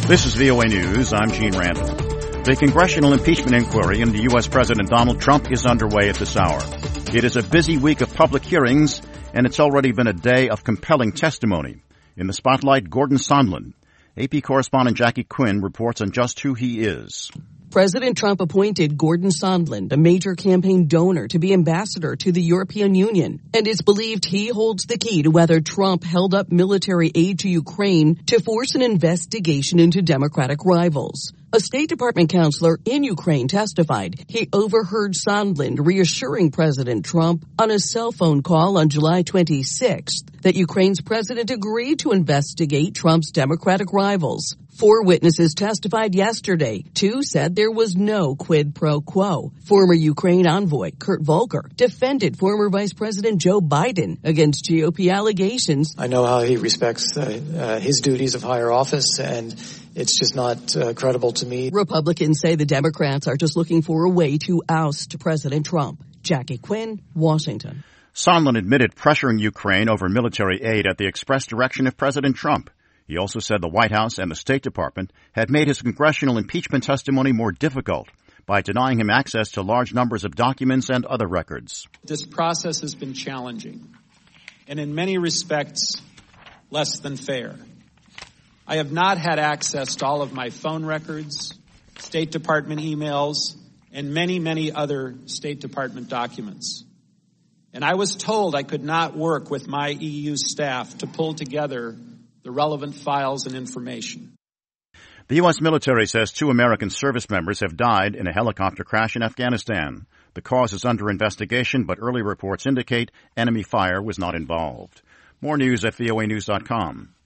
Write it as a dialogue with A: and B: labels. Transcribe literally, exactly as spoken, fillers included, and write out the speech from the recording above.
A: This is V O A News. I'm Gene Randall. The congressional impeachment inquiry into U S. President Donald Trump is underway at this hour. It is a busy week of public hearings, and it's already been a day of compelling testimony. In the spotlight, Gordon Sondland. A P correspondent Jackie Quinn reports on just who he is.
B: President Trump appointed Gordon Sondland, a major campaign donor, to be ambassador to the European Union, and it's believed he holds the key to whether Trump held up military aid to Ukraine to force an investigation into Democratic rivals. A State Department counselor in Ukraine testified he overheard Sondland reassuring President Trump on a cell phone call on July twenty-sixth that Ukraine's president agreed to investigate Trump's Democratic rivals. Four witnesses testified yesterday. Two said there was no quid pro quo. Former Ukraine envoy Kurt Volker defended former Vice President Joe Biden against G O P allegations.
C: I know how he respects uh, uh, his duties of higher office, and it's just not uh, credible to me.
B: Republicans say the Democrats are just looking for a way to oust President Trump. Jackie Quinn, Washington.
A: Sondland admitted pressuring Ukraine over military aid at the express direction of President Trump. He also said the White House and the State Department had made his congressional impeachment testimony more difficult by denying him access to large numbers of documents and other records.
D: This process has been challenging and in many respects less than fair. I have not had access to all of my phone records, State Department emails, and many, many other State Department documents. And I was told I could not work with my E U staff to pull together the relevant files and information.
A: The U S military says two American service members have died in a helicopter crash in Afghanistan. The cause is under investigation, but early reports indicate enemy fire was not involved. More news at V O A news dot com.